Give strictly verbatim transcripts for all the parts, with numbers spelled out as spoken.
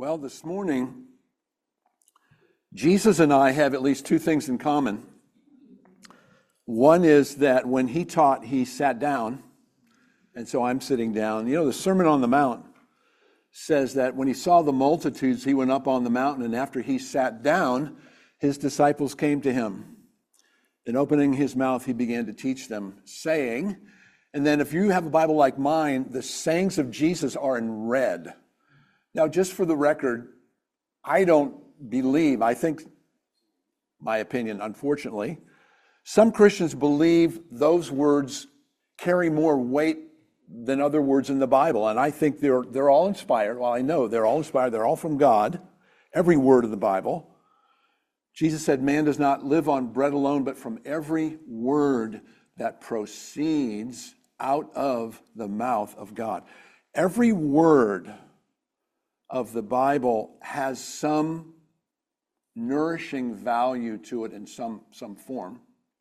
Well, this morning, Jesus and I have at least two things in common. One is that when he taught, he sat down, and so I'm sitting down. You know, the Sermon on the Mount says that when he saw the multitudes, he went up on the mountain, and after he sat down, his disciples came to him. And opening his mouth, he began to teach them, saying, and then if you have a Bible like mine, the sayings of Jesus are in red. Now, just for the record, I don't believe, I think, my opinion, unfortunately, some Christians believe those words carry more weight than other words in the Bible. And I think they're they're all inspired. Well, I know they're all inspired. They're all from God, every word of the Bible. Jesus said, man does not live on bread alone, but from every word that proceeds out of the mouth of God. Every word of the Bible has some nourishing value to it in some, some form.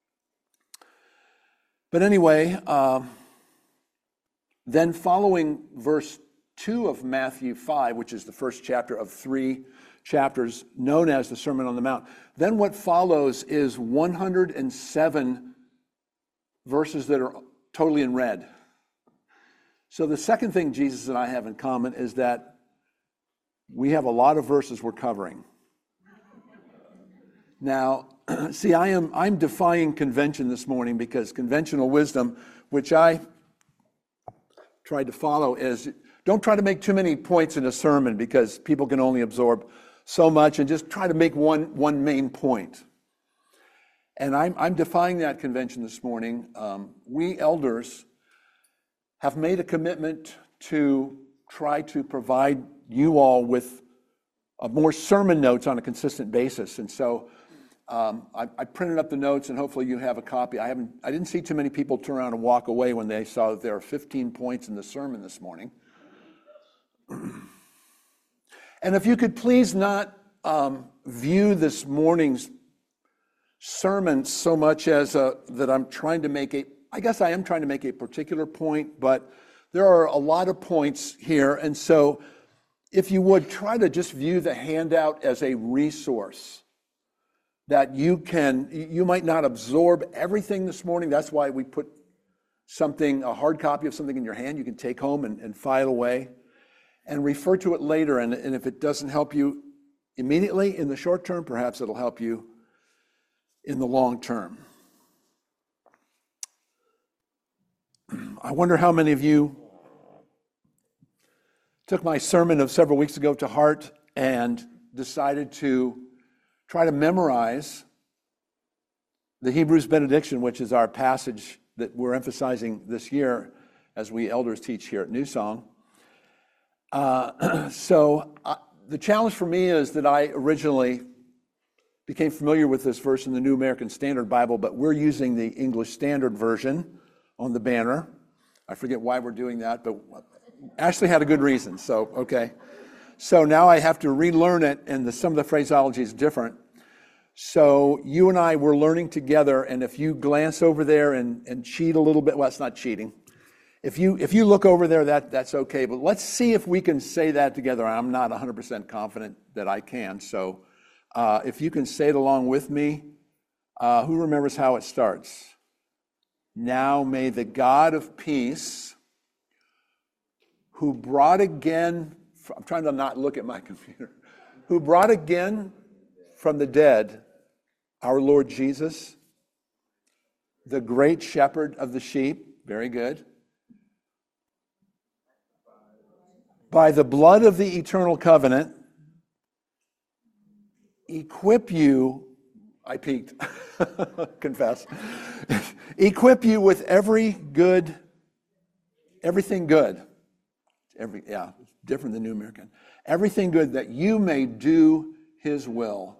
But anyway, uh, then following verse two of Matthew five, which is the first chapter of three chapters known as the Sermon on the Mount, then what follows is one hundred seven verses that are totally in red. So the second thing Jesus and I have in common is that we have a lot of verses we're covering. Now, see, I am I'm defying convention this morning because conventional wisdom, which I tried to follow, is don't try to make too many points in a sermon because people can only absorb so much, and just try to make one one main point. And I'm I'm defying that convention this morning. Um, we elders have made a commitment to try to provide you all with uh, more sermon notes on a consistent basis, and so um, I, I printed up the notes, and hopefully you have a copy. I haven't. I didn't see too many people turn around and walk away when they saw that there are fifteen points in the sermon this morning. And if you could please not um, view this morning's sermon so much as a, that I'm trying to make a. I guess I am trying to make a particular point, but there are a lot of points here, and so if you would try to just view the handout as a resource that you can, you might not absorb everything this morning. That's why we put something, a hard copy of something in your hand you can take home and, and file away and refer to it later. And, and if it doesn't help you immediately in the short term, perhaps it'll help you in the long term. I wonder how many of you took my sermon of several weeks ago to heart and decided to try to memorize the Hebrews benediction, which is our passage that we're emphasizing this year as we elders teach here at New Song. Uh, so uh, the challenge for me is that I originally became familiar with this verse in the New American Standard Bible, but we're using the English Standard Version on the banner. I forget why we're doing that, but Ashley had a good reason, so okay. So now I have to relearn it, and the, some of the phraseology is different. So you and I were learning together, and if you glance over there and, and cheat a little bit, well, it's not cheating. If you if you look over there, that that's okay, but let's see if we can say that together. I'm not one hundred percent confident that I can, so uh, if you can say it along with me, uh, who remembers how it starts? Now may the God of peace, who brought again, I'm trying to not look at my computer, who brought again from the dead our Lord Jesus, the great shepherd of the sheep, very good, by the blood of the eternal covenant, equip you, I peeked, confess, equip you with every good, everything good. Every yeah, different than New American. Everything good that you may do his will,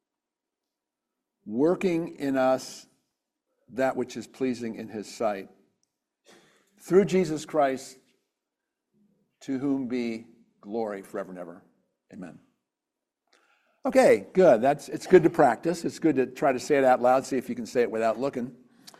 working in us that which is pleasing in his sight. Through Jesus Christ, to whom be glory forever and ever. Amen. Okay, good. That's it's good to practice. It's good to try to say it out loud, see if you can say it without looking.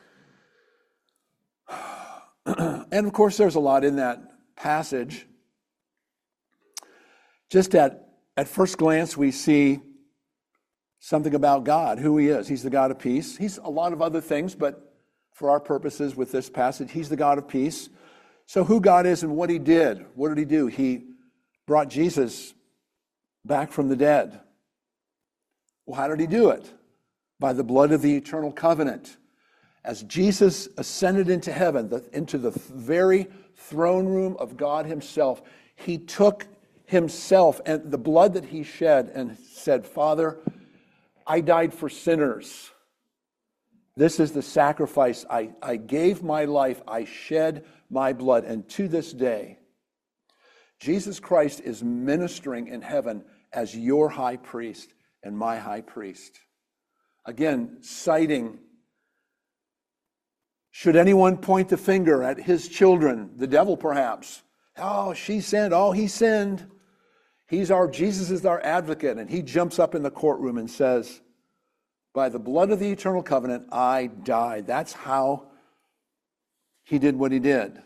And of course, there's a lot in that passage. Just at at first glance, we see something about God, who he is. He's the God of peace. He's a lot of other things, but for our purposes with this passage, he's the God of peace. So who God is and what he did. What did he do? He brought Jesus back from the dead. Well, how did he do it? By the blood of the eternal covenant. As Jesus ascended into heaven, the, into the very throne room of God himself, he took himself and the blood that he shed and said, Father, I died for sinners. This is the sacrifice. I, I gave my life. I shed my blood. And to this day, Jesus Christ is ministering in heaven as your high priest and my high priest. Again, citing, should anyone point the finger at his children, the devil perhaps, oh, she sinned, oh, he sinned. He's our, Jesus is our advocate, and he jumps up in the courtroom and says, by the blood of the eternal covenant, I died. That's how he did what he did.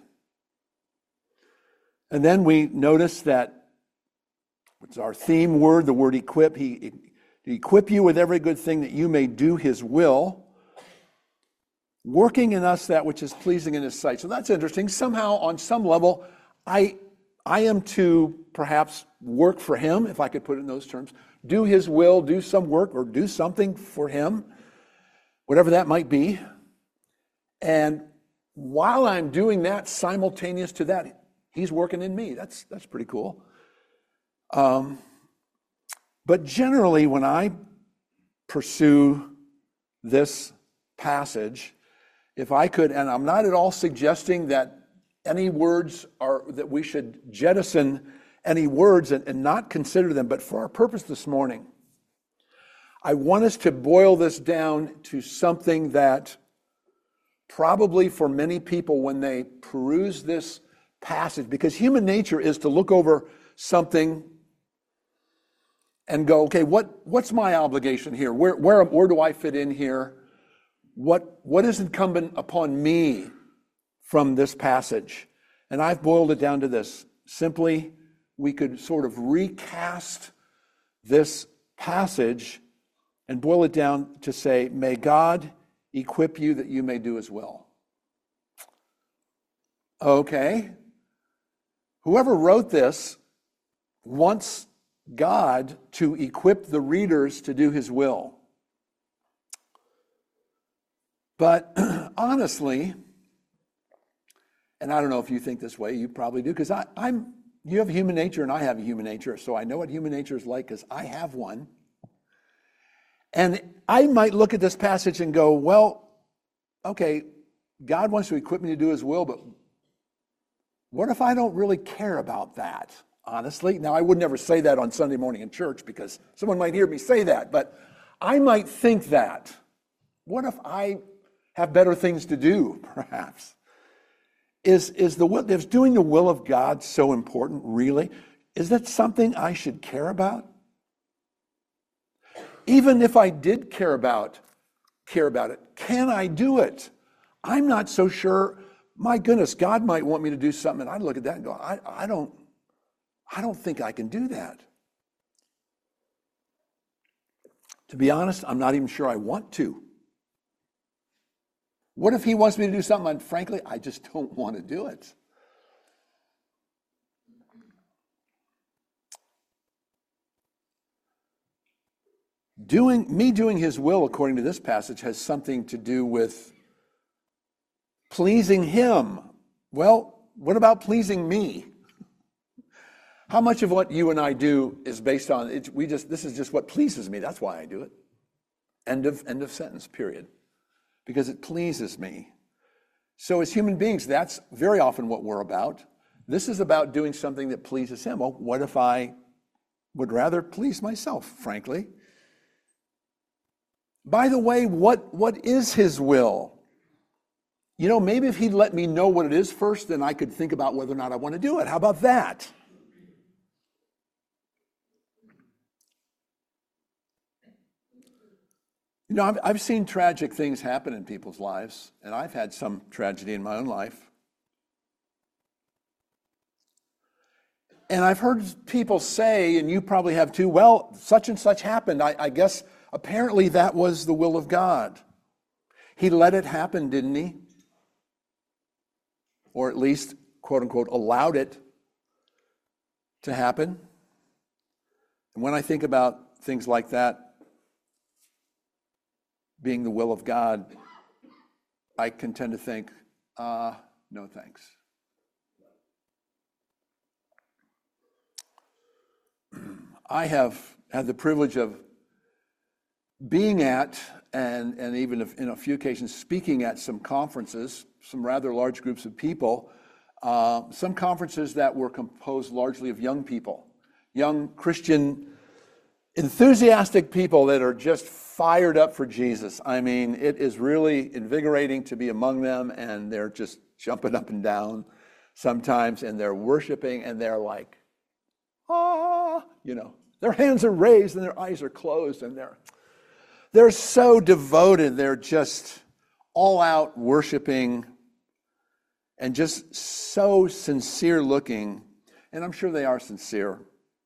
And then we notice that it's our theme word, the word equip. He to equip you with every good thing that you may do his will, working in us that which is pleasing in his sight. So that's interesting. Somehow, on some level, I, I am to perhaps work for him, if I could put it in those terms, do his will, do some work, or do something for him, whatever that might be. And while I'm doing that, simultaneous to that, he's working in me. That's, that's pretty cool. Um, but generally, when I pursue this passage, if I could, and I'm not at all suggesting that any words are, that we should jettison any words and, and not consider them, but for our purpose this morning, I want us to boil this down to something that probably for many people when they peruse this passage, because human nature is to look over something and go, okay, what, what's my obligation here? Where, where, where do I fit in here? What, what is incumbent upon me from this passage? And I've boiled it down to this. Simply, we could sort of recast this passage and boil it down to say, may God equip you that you may do his will. Okay. Whoever wrote this wants God to equip the readers to do his will. But honestly, and I don't know if you think this way, you probably do, because I'm, you have a human nature and I have a human nature, so I know what human nature is like because I have one. And I might look at this passage and go, well, okay, God wants to equip me to do his will, but what if I don't really care about that, honestly? Now, I would never say that on Sunday morning in church because someone might hear me say that, but I might think that. What if I have better things to do, perhaps? Is, is, the, is doing the will of God so important, really? Is that something I should care about? Even if I did care about, care about it, can I do it? I'm not so sure. My goodness, God might want me to do something, and I'd look at that and go, I, I don't, I don't think I can do that. To be honest, I'm not even sure I want to. What if he wants me to do something, and frankly, I just don't want to do it? Doing, me doing his will, according to this passage, has something to do with pleasing him. Well, what about pleasing me? How much of what you and I do is based on, it, we just, this is just what pleases me. That's why I do it. End of, end of sentence, period. Because it pleases me. So as human beings, that's very often what we're about. This is about doing something that pleases him. Well, what if I would rather please myself, frankly? By the way, what, what is his will? You know, maybe if he'd let me know what it is first, then I could think about whether or not I want to do it. How about that? You know, I've, I've seen tragic things happen in people's lives, and I've had some tragedy in my own life. And I've heard people say, and you probably have too, well, such and such happened. I, I guess apparently that was the will of God. He let it happen, didn't he? Or at least, quote unquote, allowed it to happen. And when I think about things like that being the will of God, I can tend to think, uh, no thanks. I have had the privilege of being at, and, and even if in a few occasions speaking at some conferences, some rather large groups of people, uh, some conferences that were composed largely of young people, young Christian, enthusiastic people that are just fired up for Jesus. I mean, it is really invigorating to be among them, and they're just jumping up and down sometimes, and they're worshiping, and they're like, ah, you know, their hands are raised and their eyes are closed, and they're they're so devoted. They're just all out worshiping and just so sincere looking. And I'm sure they are sincere.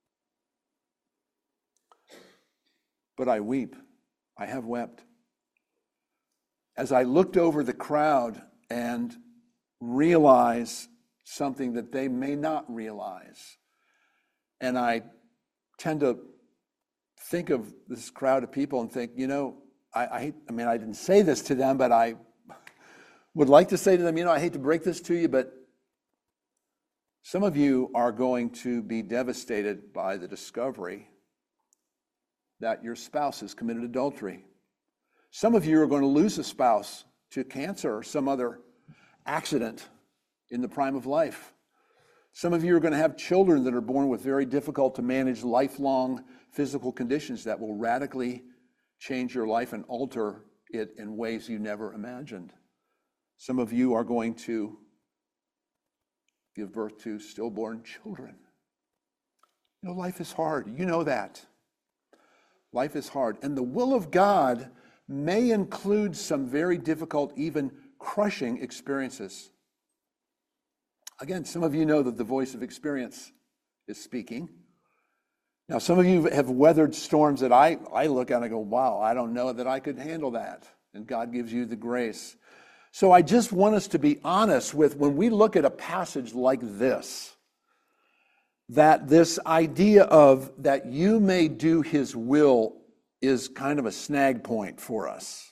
But I weep. I have wept. As I looked over the crowd and realized something that they may not realize. And I tend to think of this crowd of people and think, you know, I, I, I mean, I didn't say this to them, but I would like to say to them, you know, I hate to break this to you, but some of you are going to be devastated by the discovery that your spouse has committed adultery. Some of you are going to lose a spouse to cancer or some other accident in the prime of life. Some of you are going to have children that are born with very difficult to manage lifelong physical conditions that will radically change your life and alter it in ways you never imagined. Some of you are going to give birth to stillborn children. You know, life is hard. You know that. Life is hard. And the will of God may include some very difficult, even crushing experiences. Again, some of you know that the voice of experience is speaking. Now, some of you have weathered storms that I, I look at and I go, wow, I don't know that I could handle that. And God gives you the grace. So I just want us to be honest with, when we look at a passage like this, that this idea of that you may do his will is kind of a snag point for us.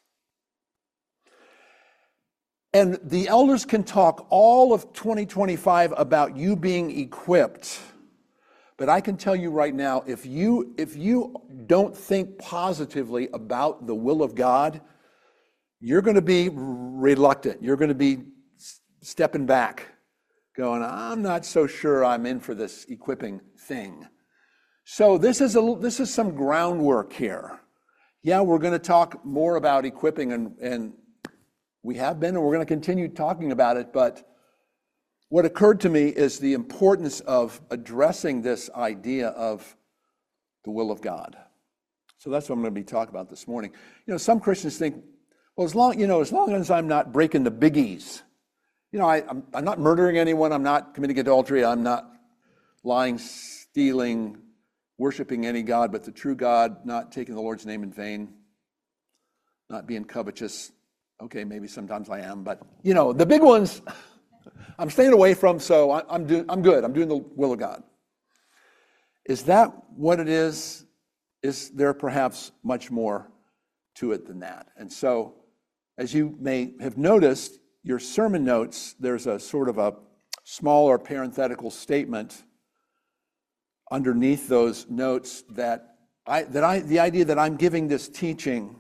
And the elders can talk all of twenty twenty-five about you being equipped. But I can tell you right now, if you if you don't think positively about the will of God, you're going to be reluctant. You're going to be stepping back, going, I'm not so sure I'm in for this equipping thing. So this is a this is some groundwork here. Yeah, we're going to talk more about equipping, and, and we have been, and we're going to continue talking about it, but what occurred to me is the importance of addressing this idea of the will of God. So that's what I'm going to be talking about this morning. You know, some Christians think, well, as long, you know, as long as I'm not breaking the biggies, you know, I, I'm, I'm not murdering anyone, I'm not committing adultery, I'm not lying, stealing, worshiping any God but the true God, not taking the Lord's name in vain, not being covetous. Okay, maybe sometimes I am, but, you know, the big ones I'm staying away from, so I, I'm, do, I'm good. I'm doing the will of God. Is that what it is? Is there perhaps much more to it than that? And so, as you may have noticed, your sermon notes, there's a sort of a smaller parenthetical statement underneath those notes that I, that I, the idea that I'm giving this teaching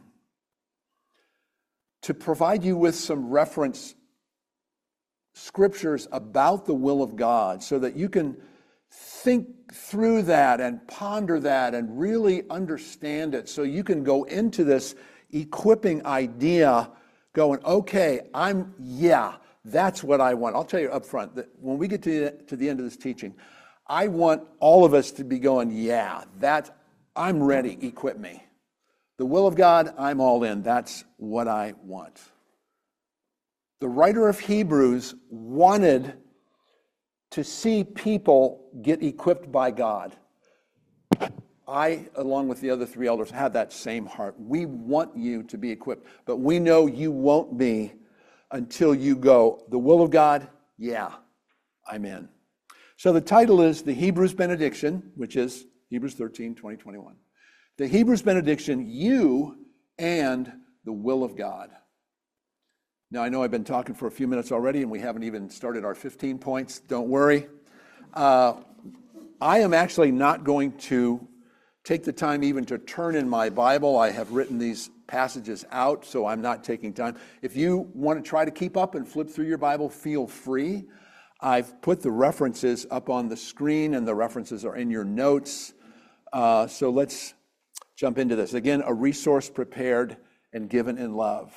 to provide you with some reference scriptures about the will of God so that you can think through that and ponder that and really understand it, so you can go into this equipping idea going, okay, I'm, yeah, that's what I want. I'll tell you up front that when we get to the, to the end of this teaching, I want all of us to be going, yeah, that, I'm ready, equip me. The will of God, I'm all in. That's what I want. The writer of Hebrews wanted to see people get equipped by God. I, along with the other three elders, have that same heart. We want you to be equipped, but we know you won't be until you go, the will of God, yeah, I'm in. So the title is The Hebrews Benediction, which is Hebrews thirteen, twenty, twenty-one. The Hebrews Benediction, you and the will of God. Now, I know I've been talking for a few minutes already, and we haven't even started our fifteen points. Don't worry. Uh, I am actually not going to take the time even to turn in my Bible. I have written these passages out, so I'm not taking time. If you want to try to keep up and flip through your Bible, feel free. I've put the references up on the screen, and the references are in your notes. Uh, so let's jump into this. Again, a resource prepared and given in love.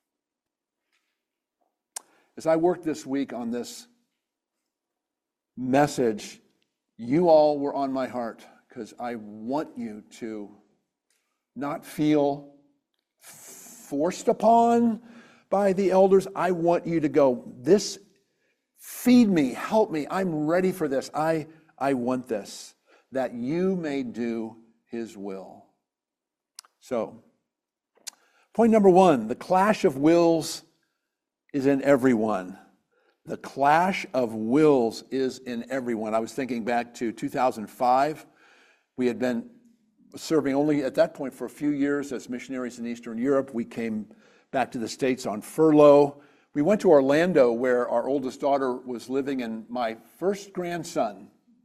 As I worked this week on this message, you all were on my heart, because I want you to not feel forced upon by the elders. I want you to go, this, feed me, help me, I'm ready for this. I, I want this, that you may do his will. So, point number one, the clash of wills is in everyone. The clash of wills is in everyone. I was thinking back to two thousand five. We had been serving only at that point for a few years as missionaries in Eastern Europe. We came back to the States on furlough. We went to Orlando, where our oldest daughter was living, and my first grandson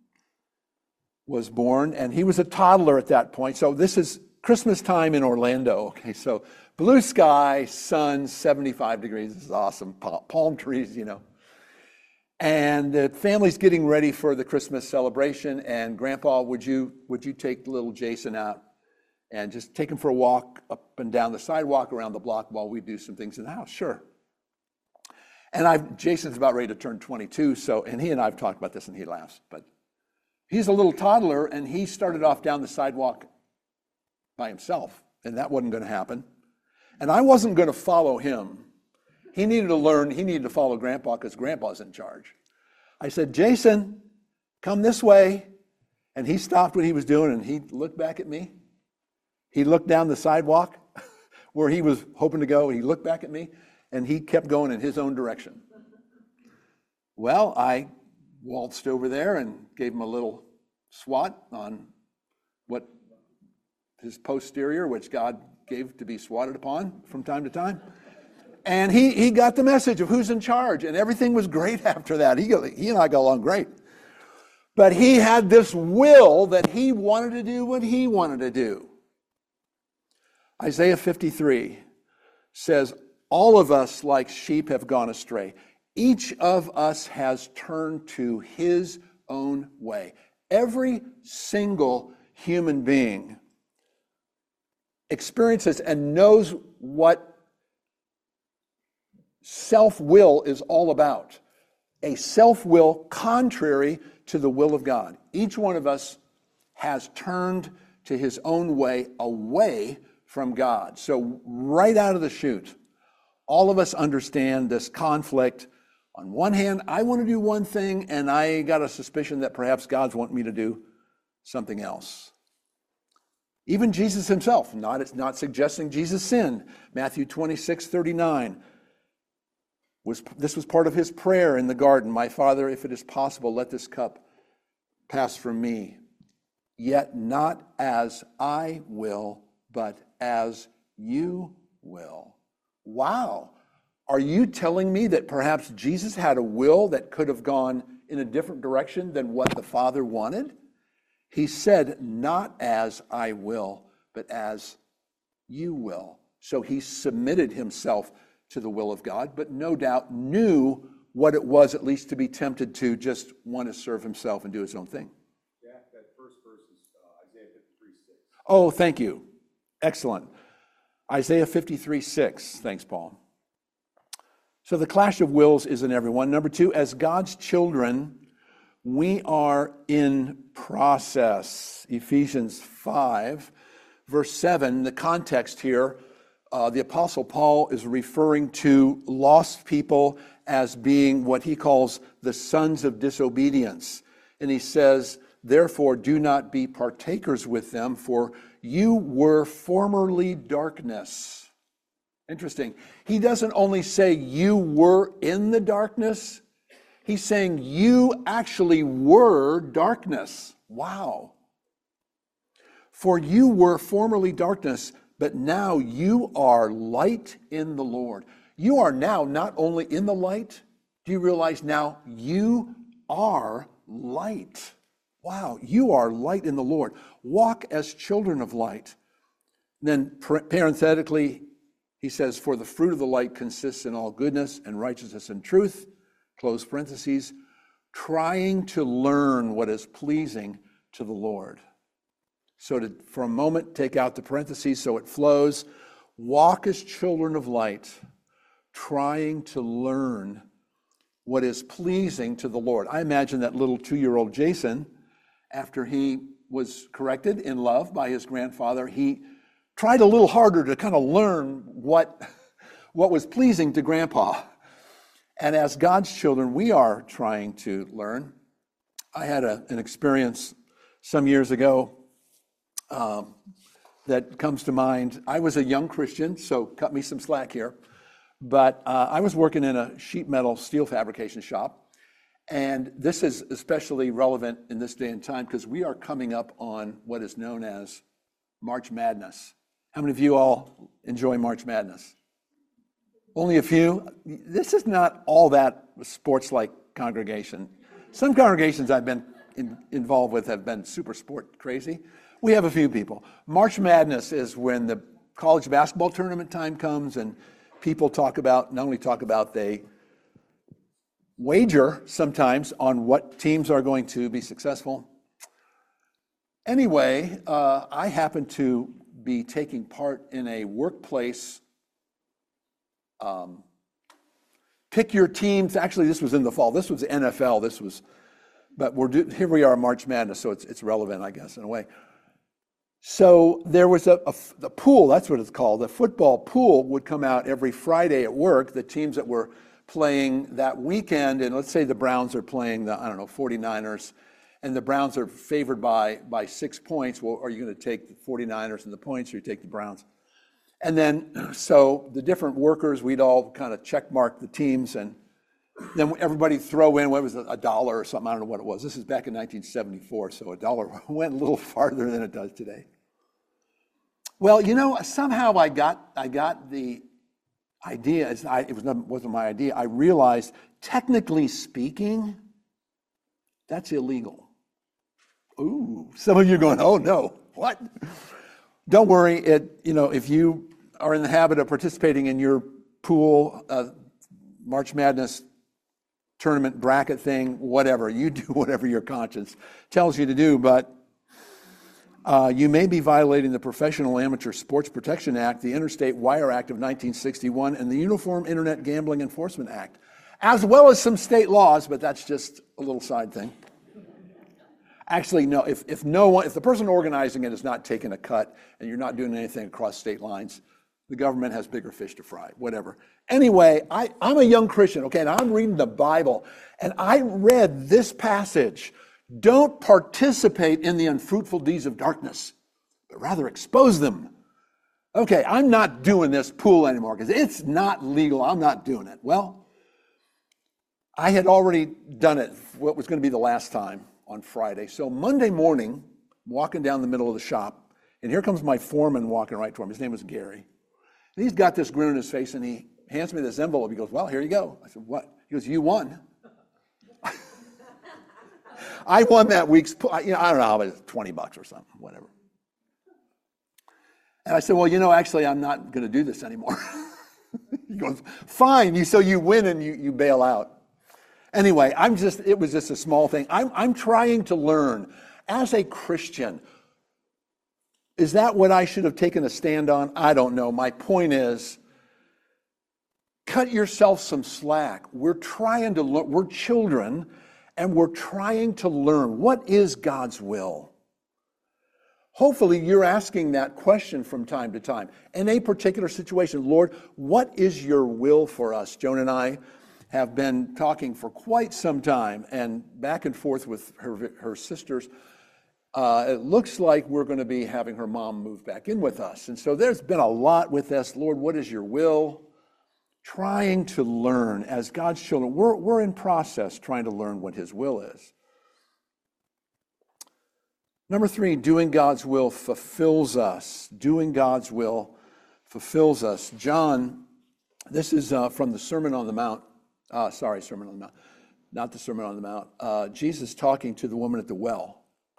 was born, and he was a toddler at that point. So this is Christmas time in Orlando. Okay, so blue sky, sun, seventy-five degrees. This is awesome. Palm trees, you know. And the family's getting ready for the Christmas celebration. And Grandpa, would you would you take little Jason out and just take him for a walk up and down the sidewalk around the block while we do some things in the house? Sure. And I, Jason's about ready to turn twenty-two, so and he and I have talked about this, and he laughs. But he's a little toddler, and he started off down the sidewalk by himself, and that wasn't going to happen. And I wasn't going to follow him. He needed to learn, he needed to follow Grandpa because Grandpa's in charge. I said, Jason, come this way. And he stopped what he was doing, and he looked back at me. He looked down the sidewalk where he was hoping to go, and he looked back at me, and he kept going in his own direction. Well, I waltzed over there and gave him a little swat on what his posterior, which God gave to be swatted upon from time to time. And he, he got the message of who's in charge, and everything was great after that. He, he and I got along great. But he had this will that he wanted to do what he wanted to do. Isaiah fifty-three says, all of us like sheep have gone astray. Each of us has turned to his own way. Every single human being experiences and knows what self-will is all about. A self-will contrary to the will of God. Each one of us has turned to his own way away from God. So right out of the chute, all of us understand this conflict. On one hand, I want to do one thing, and I got a suspicion that perhaps God's wanting me to do something else. Even Jesus himself, not, it's not suggesting Jesus sinned. Matthew twenty-six, thirty-nine. Was, this was part of his prayer in the garden. My Father, if it is possible, let this cup pass from me. Yet not as I will, but as you will. Wow. Are you telling me that perhaps Jesus had a will that could have gone in a different direction than what the Father wanted? He said, not as I will, but as you will. So he submitted himself to the will of God, but no doubt knew what it was at least to be tempted to just want to serve himself and do his own thing. Jack, that first verse is uh, Isaiah fifty-three six. Oh, thank you. Excellent. Isaiah fifty-three six. Thanks, Paul. So the clash of wills is in everyone. Number two, as God's children, we are in process. Ephesians five, verse seven, the context here, uh, the Apostle Paul is referring to lost people as being what he calls the sons of disobedience. And he says, therefore, do not be partakers with them, for you were formerly darkness. Interesting. He doesn't only say you were in the darkness, he's saying you actually were darkness. Wow. For you were formerly darkness, but now you are light in the Lord. You are now not only in the light, do you realize now you are light? Wow, you are light in the Lord. Walk as children of light. Then parenthetically, he says, for the fruit of the light consists in all goodness and righteousness and truth, close parentheses, trying to learn what is pleasing to the Lord. So to, for a moment, take out the parentheses so it flows. Walk as children of light, trying to learn what is pleasing to the Lord. I imagine that little two-year-old Jason, after he was corrected in love by his grandfather, he tried a little harder to kind of learn what, what was pleasing to Grandpa. And as God's children, we are trying to learn. I had a, an experience some years ago um, that comes to mind. I was a young Christian, so cut me some slack here. But uh, I was working in a sheet metal steel fabrication shop. And this is especially relevant in this day and time because we are coming up on what is known as March Madness. How many of you all enjoy March Madness? Only a few? This is not all that sports-like congregation. Some congregations I've been in, involved with have been super sport crazy. We have a few people. March Madness is when the college basketball tournament time comes and people talk about, not only talk about, they wager sometimes on what teams are going to be successful. Anyway, uh, I happen to be taking part in a workplace um, pick your teams. Actually, this was in the fall. This was N F L. This was, but we're do, here we are, March Madness, so it's it's relevant, I guess, in a way. So there was a, a the pool. That's what it's called. The football pool would come out every Friday at work. The teams that were playing that weekend, and let's say the Browns are playing the I don't know forty-niners. And the Browns are favored by by six points. Well, are you going to take the forty-niners and the points, or you take the Browns? And then, so the different workers, we'd all kind of check mark the teams, and then everybody throw in, what was it, a dollar or something, I don't know what it was. This is back in nineteen seventy-four, so a dollar went a little farther than it does today. Well, you know, somehow I got I got the idea, it's not, it was not, wasn't my idea, I realized, technically speaking, that's illegal. Ooh, some of you are going, oh no, what? Don't worry, it, you know, if you are in the habit of participating in your pool, uh, March Madness tournament bracket thing, whatever, you do whatever your conscience tells you to do, but uh, you may be violating the Professional Amateur Sports Protection Act, the Interstate Wire Act of nineteen sixty-one, and the Uniform Internet Gambling Enforcement Act, as well as some state laws, but that's just a little side thing. Actually, no, if, if no one, if the person organizing it is not taking a cut and you're not doing anything across state lines, the government has bigger fish to fry, whatever. Anyway, I, I'm a young Christian, okay, and I'm reading the Bible, and I read this passage. Don't participate in the unfruitful deeds of darkness, but rather expose them. Okay, I'm not doing this pool anymore because it's not legal. I'm not doing it. Well, I had already done it, what was going to be the last time, on Friday. So Monday morning, walking down the middle of the shop, and here comes my foreman walking right toward me. His name was Gary. And he's got this grin on his face, and he hands me this envelope. He goes, well, here you go. I said, what? He goes, you won. I won that week's, you know, I don't know how much, twenty bucks or something, whatever. And I said, well, you know, actually, I'm not going to do this anymore. He goes, fine. You, so you win and you, you bail out. Anyway, I'm just, it was just a small thing. I'm, I'm trying to learn as a Christian. Is that what I should have taken a stand on? I don't know. My point is, cut yourself some slack. We're trying to learn, we're children, and we're trying to learn what is God's will. Hopefully you're asking that question from time to time. In a particular situation, Lord, what is your will for us? Joan and I have been talking for quite some time and back and forth with her, her sisters. Uh, it looks like we're going to be having her mom move back in with us. And so there's been a lot with this. Lord, what is your will? Trying to learn as God's children. We're, we're in process trying to learn what his will is. Number three, doing God's will fulfills us. Doing God's will fulfills us. John, this is uh, from the Sermon on the Mount. Uh, sorry, Sermon on the Mount. Not the Sermon on the Mount. Uh, Jesus talking to the woman at the well.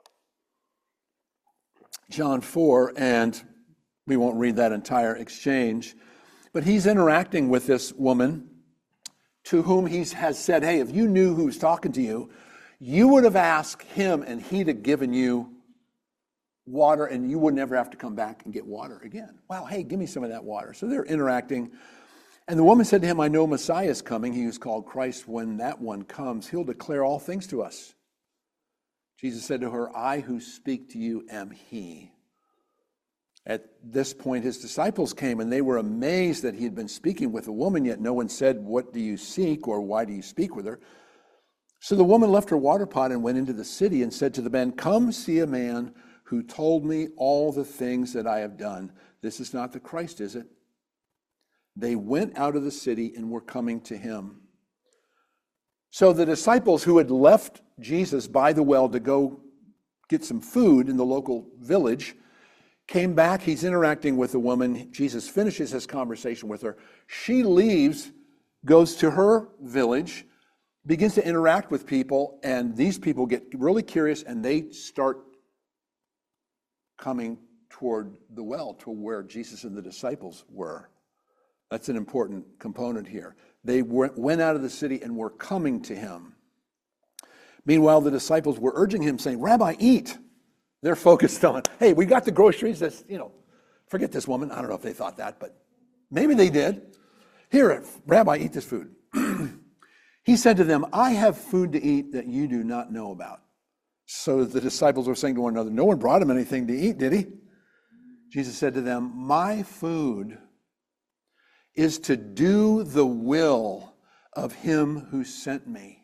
John four, and we won't read that entire exchange, but he's interacting with this woman to whom he has said, hey, if you knew who was talking to you, you would have asked him and he'd have given you water and you would never have to come back and get water again. Wow, hey, give me some of that water. So they're interacting. And the woman said to him, I know Messiah is coming. He who's called Christ. When that one comes, he'll declare all things to us. Jesus said to her, I who speak to you am he. At this point, his disciples came and they were amazed that he had been speaking with a woman, yet no one said, what do you seek or why do you speak with her? So the woman left her water pot and went into the city and said to the men, come see a man who told me all the things that I have done. This is not the Christ, is it? They went out of the city and were coming to him. So the disciples who had left Jesus by the well to go get some food in the local village came back. He's interacting with the woman. Jesus finishes his conversation with her. She leaves, goes to her village, begins to interact with people, and these people get really curious and they start coming toward the well, to where Jesus and the disciples were. That's an important component here. They went out of the city and were coming to him. Meanwhile, the disciples were urging him, saying, Rabbi, eat. They're focused on, hey, we got the groceries. That's, you know, forget this woman. I don't know if they thought that, but maybe they did. Here, Rabbi, eat this food. He said to them, I have food to eat that you do not know about. So the disciples were saying to one another, no one brought him anything to eat, did he? Jesus said to them, my food is to do the will of him who sent me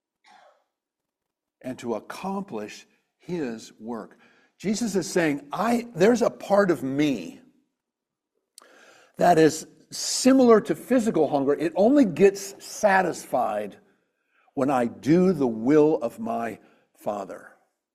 and to accomplish his work. Jesus is saying, I there's a part of me that is similar to physical hunger. It only gets satisfied when I do the will of my Father.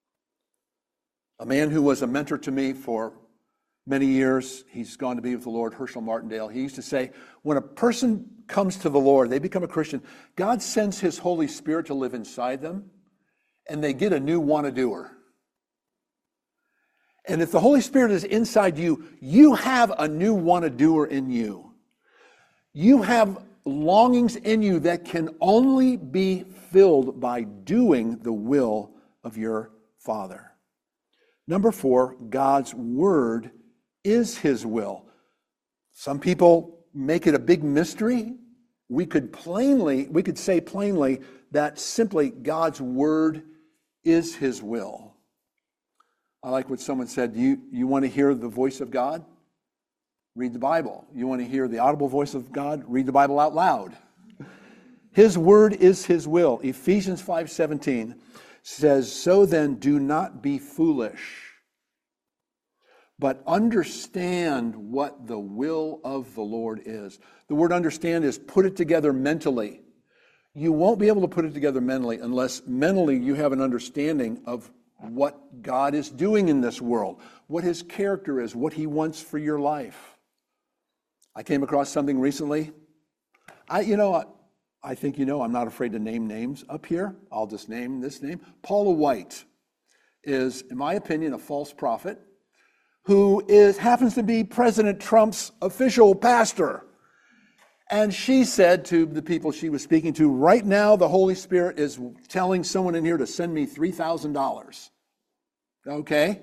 A man who was a mentor to me for many years, he's gone to be with the Lord, Herschel Martindale. He used to say, when a person comes to the Lord, they become a Christian, God sends his Holy Spirit to live inside them, and they get a new wanna-doer. And if the Holy Spirit is inside you, you have a new wanna-doer in you. You have longings in you that can only be filled by doing the will of your Father. Number four, God's word is his will. Some people make it a big mystery. We could plainly, we could say plainly that simply God's word is his will. I like what someone said, you, you want to hear the voice of God? Read the Bible. You want to hear the audible voice of God? Read the Bible out loud. His word is his will. Ephesians five seventeen says, so then do not be foolish, but understand what the will of the Lord is. The word understand is put it together mentally. You won't be able to put it together mentally unless mentally you have an understanding of what God is doing in this world, what his character is, what he wants for your life. I came across something recently. I, you know, I, I think you know I'm not afraid to name names up here. I'll just name this name. Paula White is, in my opinion, a false prophet who is happens to be President Trump's official pastor. And she said to the people she was speaking to, right now the Holy Spirit is telling someone in here to send me three thousand dollars. Okay?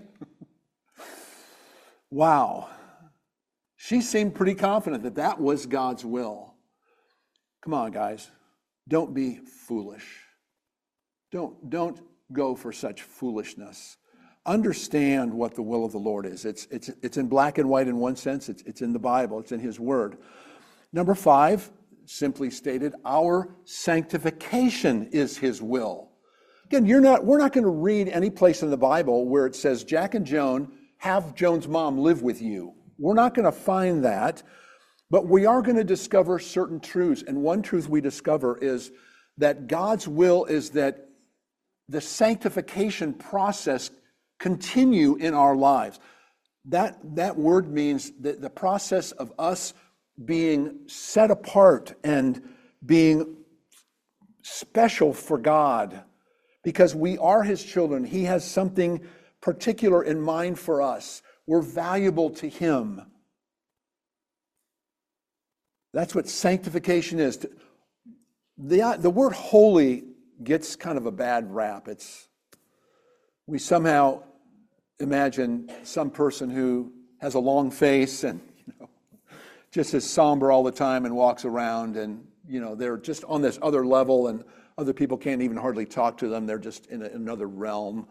Wow. She seemed pretty confident that that was God's will. Come on, guys. Don't be foolish. Don't, don't go for such foolishness. understand what the will of the Lord is. It's, it's, it's in black and white in one sense. It's, it's in the Bible. It's in His Word. Number five, simply stated, our sanctification is His will. Again, you're not, we're not going to read any place in the Bible where it says, Jack and Joan, have Joan's mom live with you. We're not going to find that, but we are going to discover certain truths. And one truth we discover is that God's will is that the sanctification process continue in our lives. That, that word means that the process of us being set apart and being special for God, because we are His children. He has something particular in mind for us. We're valuable to Him. That's what sanctification is. The, the word holy gets kind of a bad rap. It's, we somehow imagine some person who has a long face and, you know, just is somber all the time and walks around, and, you know, they're just on this other level and other people can't even hardly talk to them. They're just in, a, in another realm.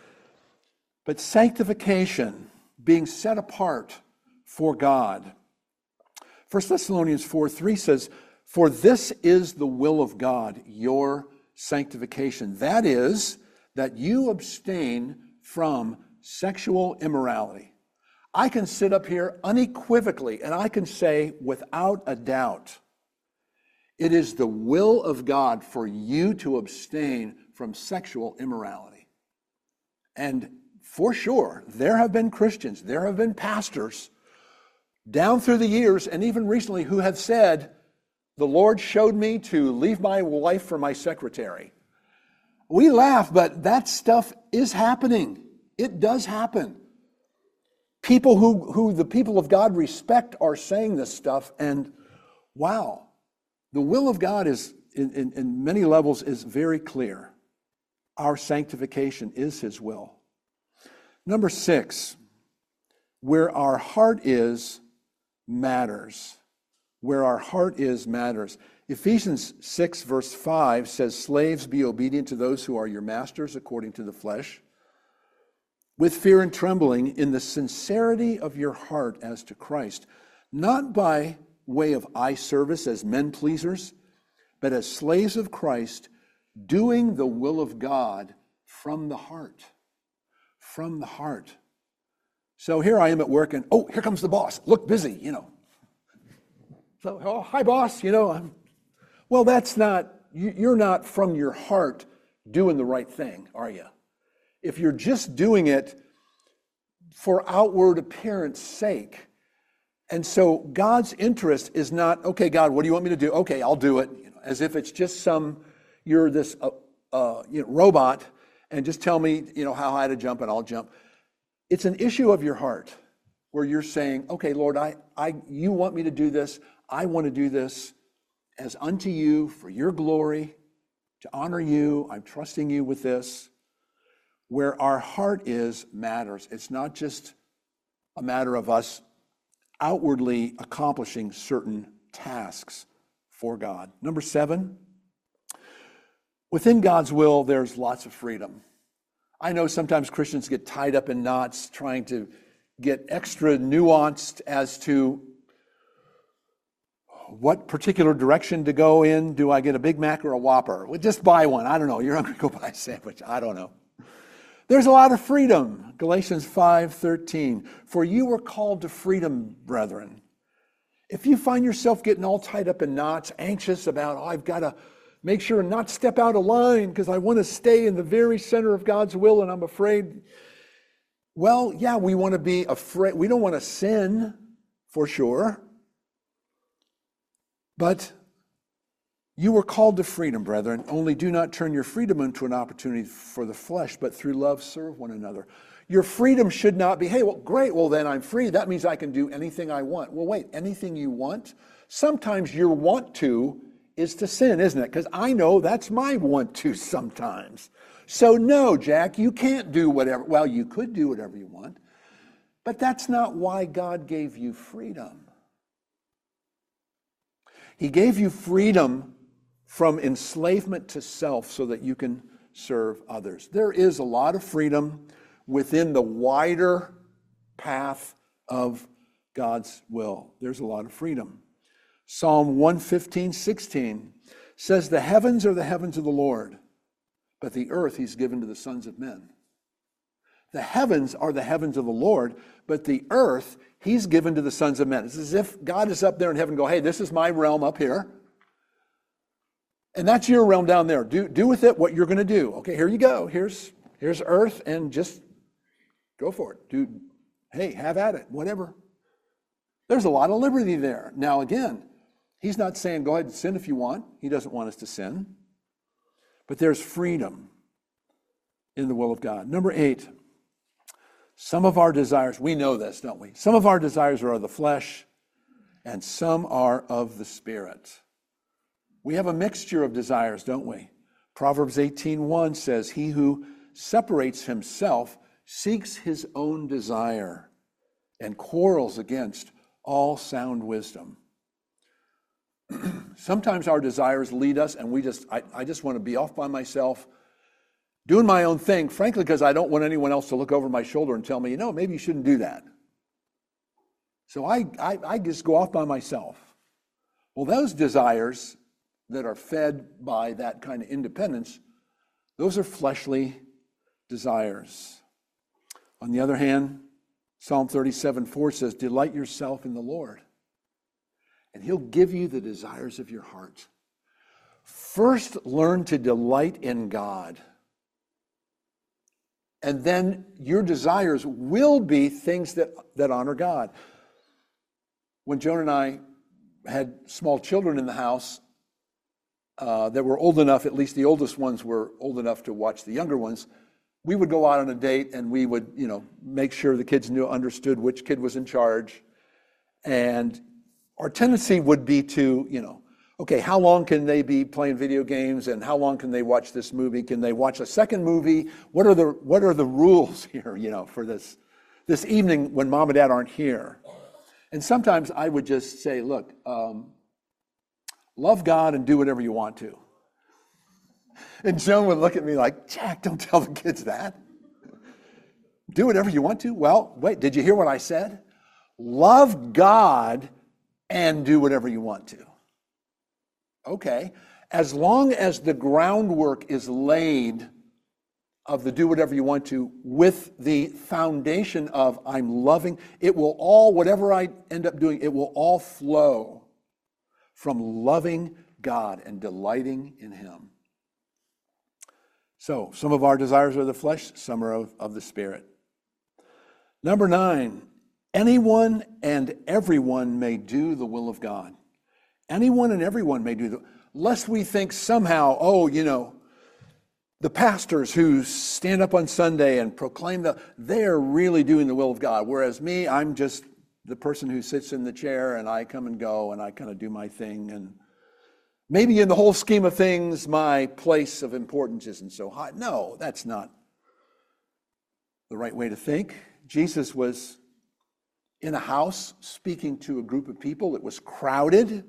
But sanctification, being set apart for God. First Thessalonians four three says, for this is the will of God, your sanctification. That is, that you abstain from sexual immorality. I can sit up here unequivocally and I can say without a doubt, it is the will of God for you to abstain from sexual immorality. And for sure, there have been Christians, there have been pastors down through the years and even recently who have said, the Lord showed me to leave my wife for my secretary. We laugh, but that stuff is happening. It does happen. People who, who the people of God respect are saying this stuff, and wow. The will of God is, in, in, in many levels, is very clear. Our sanctification is His will. Number six, where our heart is matters. Where our heart is matters. Ephesians six verse five says, slaves, be obedient to those who are your masters according to the flesh, with fear and trembling in the sincerity of your heart as to Christ, not by way of eye service as men pleasers, but as slaves of Christ, doing the will of God from the heart. From the heart. So here I am at work and, oh, here comes the boss. Look busy, you know. So, oh, hi boss, you know. I'm, well, that's not, you're not from your heart doing the right thing, are you? If you're just doing it for outward appearance sake. And so God's interest is not, okay, God, what do you want me to do? Okay, I'll do it. You know, as if it's just some, you're this uh, uh, you know, robot, and just tell me, you know, how high to jump and I'll jump. It's an issue of your heart where you're saying, okay, Lord, I, I, you want me to do this. I want to do this as unto you for your glory, to honor you. I'm trusting you with this. Where our heart is matters. It's not just a matter of us outwardly accomplishing certain tasks for God. Number seven, within God's will, there's lots of freedom. I know sometimes Christians get tied up in knots trying to get extra nuanced as to what particular direction to go in. Do I get a Big Mac or a Whopper? Well, just buy one. I don't know. You're hungry, go buy a sandwich. I don't know. There's a lot of freedom. Galatians five thirteen. For you were called to freedom, brethren. If you find yourself getting all tied up in knots, anxious about, oh, I've got to make sure and not step out of line because I want to stay in the very center of God's will and I'm afraid. Well, yeah, we want to be afraid. We don't want to sin, for sure. But you were called to freedom, brethren. Only do not turn your freedom into an opportunity for the flesh, but through love serve one another. Your freedom should not be, hey, well, great, well, then I'm free. That means I can do anything I want. Well, wait, anything you want? Sometimes your want to is to sin, isn't it? Because I know that's my want to sometimes. So no, Jack, you can't do whatever. Well, you could do whatever you want, but that's not why God gave you freedom. He gave you freedom from enslavement to self so that you can serve others. There is a lot of freedom within the wider path of God's will. There's a lot of freedom. Psalm one fifteen, sixteen says, the heavens are the heavens of the Lord, but the earth he's given to the sons of men. The heavens are the heavens of the Lord, but the earth he's given to the sons of men. It's as if God is up there in heaven and go, hey, this is my realm up here. And that's your realm down there. Do, do with it what you're going to do. Okay, here you go. Here's, here's earth, and just go for it. Do, hey, have at it, whatever. There's a lot of liberty there. Now, again, he's not saying go ahead and sin if you want. He doesn't want us to sin. But there's freedom in the will of God. Number eight, some of our desires, we know this, don't we? Some of our desires are of the flesh, and some are of the Spirit. We have a mixture of desires, don't we? Proverbs eighteen one says, he who separates himself seeks his own desire and quarrels against all sound wisdom. Sometimes our desires lead us, and we just, I, I just want to be off by myself, doing my own thing, frankly, because I don't want anyone else to look over my shoulder and tell me, you know, maybe you shouldn't do that. So I, I, I just go off by myself. Well, those desires that are fed by that kind of independence, those are fleshly desires. On the other hand, Psalm thirty-seven four says, delight yourself in the Lord, and he'll give you the desires of your heart. First, learn to delight in God. And then your desires will be things that, that honor God. When Joan and I had small children in the house uh, that were old enough, at least the oldest ones were old enough to watch the younger ones, we would go out on a date and we would, you know, make sure the kids knew, understood which kid was in charge. And our tendency would be to, you know, okay, how long can they be playing video games, and how long can they watch this movie? Can they watch a second movie? What are the what are the rules here, you know, for this this evening when mom and dad aren't here? And sometimes I would just say, look, um, love God and do whatever you want to. And Joan would look at me like, Jack, don't tell the kids that. Do whatever you want to? Well, wait, did you hear what I said? Love God and do whatever you want to. Okay, as long as the groundwork is laid of the do whatever you want to with the foundation of I'm loving, it will all, whatever I end up doing, it will all flow from loving God and delighting in him. So, some of our desires are of the flesh, some are of, of the Spirit. Number nine, anyone and everyone may do the will of God. Anyone and everyone may do the, lest we think somehow, oh, you know, the pastors who stand up on Sunday and proclaim the, they're really doing the will of God. Whereas me, I'm just the person who sits in the chair and I come and go and I kind of do my thing. And maybe in the whole scheme of things, my place of importance isn't so high. No, that's not the right way to think. Jesus was in a house speaking to a group of people. It was crowded.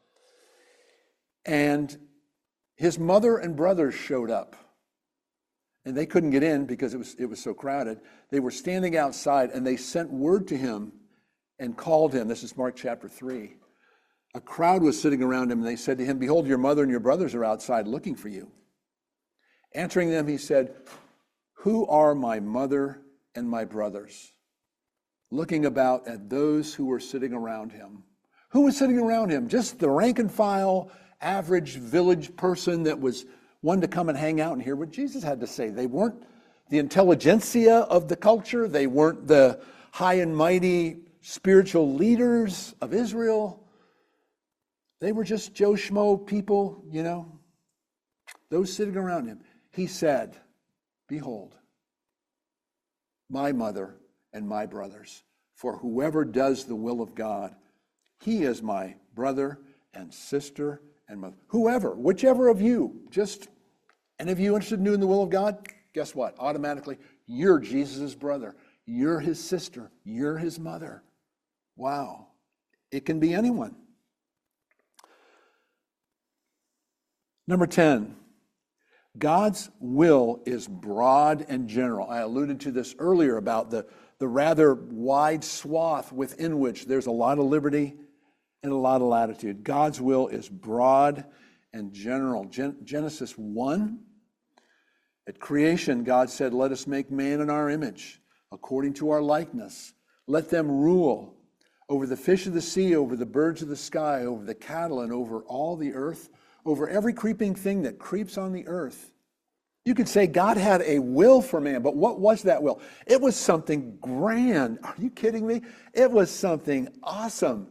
And his mother and brothers showed up. And they couldn't get in because it was it was so crowded. They were standing outside and they sent word to him and called him. This is Mark chapter three. A crowd was sitting around him and they said to him, behold, your mother and your brothers are outside looking for you. Answering them, he said, who are my mother and my brothers? Looking about at those who were sitting around him. Who was sitting around him? Just the rank and file, average village person that was one to come and hang out and hear what Jesus had to say. They weren't the intelligentsia of the culture. They weren't the high and mighty spiritual leaders of Israel. They were just Joe Schmo people, you know, those sitting around him. He said, behold, my mother and my brothers, for whoever does the will of God, he is my brother and sister and mother. Whoever, whichever of you, just any of you interested in doing the will of God, guess what? Automatically, you're Jesus' brother. You're his sister. You're his mother. Wow. It can be anyone. Number ten, God's will is broad and general. I alluded to this earlier about the, the rather wide swath within which there's a lot of liberty and a lot of latitude. God's will is broad and general. Gen- Genesis one, at creation, God said, "Let us make man in our image, according to our likeness. Let them rule over the fish of the sea, over the birds of the sky, over the cattle, and over all the earth, over every creeping thing that creeps on the earth." You could say God had a will for man, but what was that will? It was something grand. Are you kidding me? It was something awesome.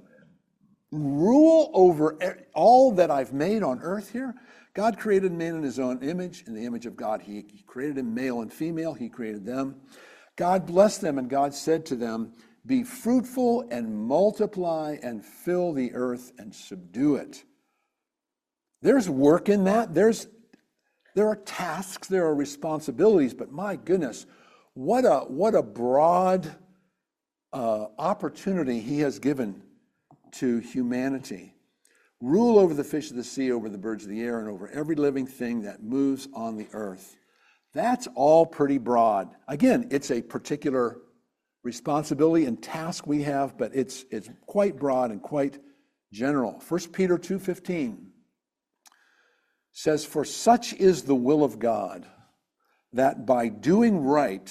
Rule over all that I've made on earth here. God created man in his own image. In the image of God, he, he created him male and female. He created them. God blessed them, and God said to them, "Be fruitful and multiply and fill the earth and subdue it." There's work in that. There's, there are tasks, there are responsibilities, but my goodness, what a, what a broad uh, opportunity he has given to humanity. Rule over the fish of the sea, over the birds of the air, and over every living thing that moves on the earth. That's all pretty broad. Again, it's a particular responsibility and task we have, but it's, it's quite broad and quite general. First Peter two fifteen says, "For such is the will of God, that by doing right,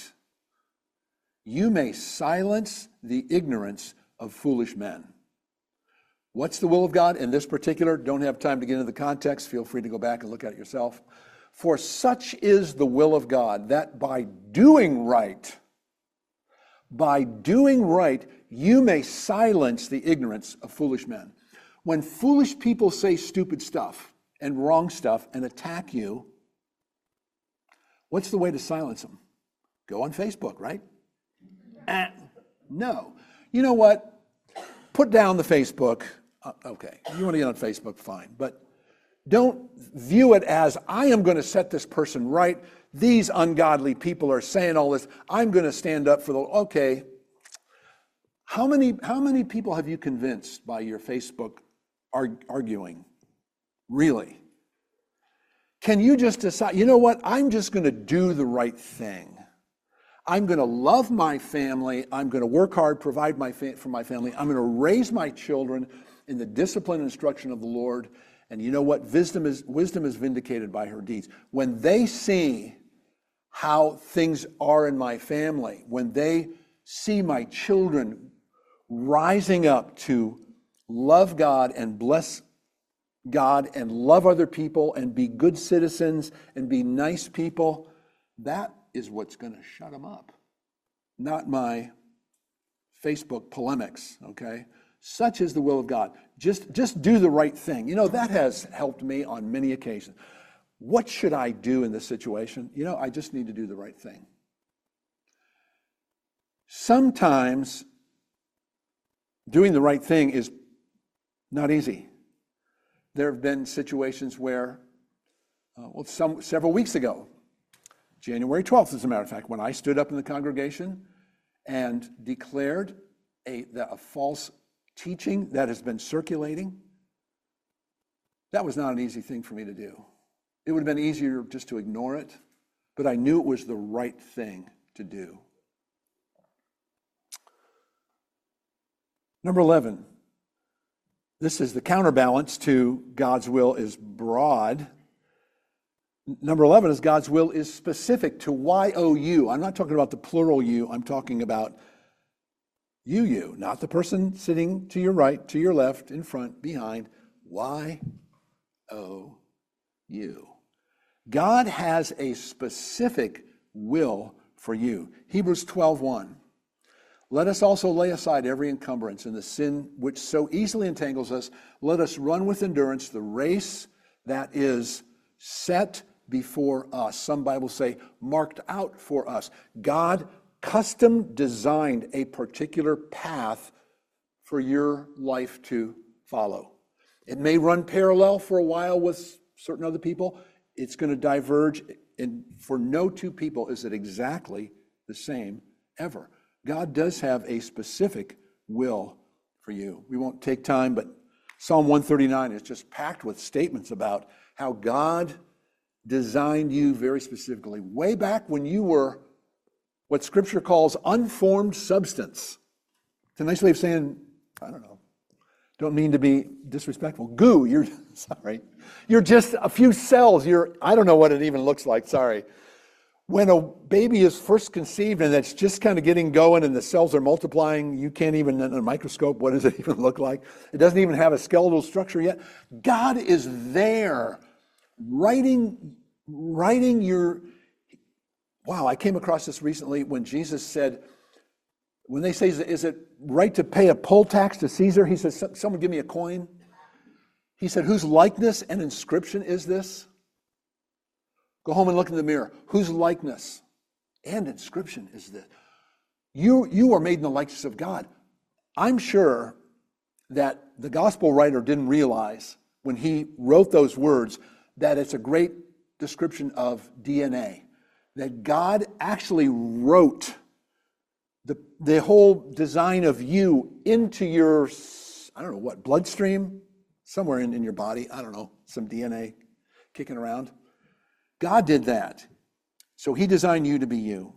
you may silence the ignorance of foolish men." What's the will of God in this particular? Don't have time to get into the context. Feel free to go back and look at it yourself. For such is the will of God, that by doing right, by doing right, you may silence the ignorance of foolish men. When foolish people say stupid stuff and wrong stuff and attack you, what's the way to silence them? Go on Facebook, right? Eh, no. You know what? Put down the Facebook. Uh, okay, you want to get on Facebook, fine. But don't view it as, I am going to set this person right. These ungodly people are saying all this. I'm going to stand up for the, okay. How many, how many people have you convinced by your Facebook arg- arguing? Really? Can you just decide, you know what? I'm just going to do the right thing. I'm going to love my family. I'm going to work hard, provide my fa- for my family. I'm going to raise my children in the discipline and instruction of the Lord. And you know what? Wisdom is, wisdom is vindicated by her deeds. When they see how things are in my family, when they see my children rising up to love God and bless God and love other people and be good citizens and be nice people, that is what's going to shut them up. Not my Facebook polemics, okay? Such is the will of God. Just, just do the right thing. You know, that has helped me on many occasions. What should I do in this situation? You know, I just need to do the right thing. Sometimes doing the right thing is not easy. There have been situations where, uh, well, some several weeks ago, January twelfth, as a matter of fact, when I stood up in the congregation and declared a, a false teaching that has been circulating, that was not an easy thing for me to do. It would have been easier just to ignore it, but I knew it was the right thing to do. Number eleven, this is the counterbalance to God's will is broad. Number eleven is God's will is specific to Y O U. I'm not talking about the plural you. I'm talking about you, you, not the person sitting to your right, to your left, in front, behind. Y O U. God has a specific will for you. Hebrews twelve one. Let us also lay aside every encumbrance and the sin which so easily entangles us. Let us run with endurance the race that is set before us. Some Bibles say marked out for us. God custom designed a particular path for your life to follow. It may run parallel for a while with certain other people. It's going to diverge, and for no two people is it exactly the same ever. God does have a specific will for you. We won't take time, but Psalm one thirty-nine is just packed with statements about how God designed you very specifically. Way back when you were what Scripture calls unformed substance. It's a nice way of saying, I don't know, don't mean to be disrespectful. Goo, you're, sorry. You're just a few cells. You're, I don't know what it even looks like, sorry. When a baby is first conceived and it's just kind of getting going and the cells are multiplying, you can't even, in a microscope, what does it even look like? It doesn't even have a skeletal structure yet. God is there writing, writing your, wow, I came across this recently when Jesus said, when they say, is it right to pay a poll tax to Caesar? He says, someone give me a coin. He said, whose likeness and inscription is this? Go home and look in the mirror. Whose likeness and inscription is this? You, you are made in the likeness of God. I'm sure that the gospel writer didn't realize when he wrote those words that it's a great description of D N A. That God actually wrote the, the whole design of you into your, I don't know what, bloodstream? Somewhere in, in your body. I don't know, some D N A kicking around. God did that. So he designed you to be you.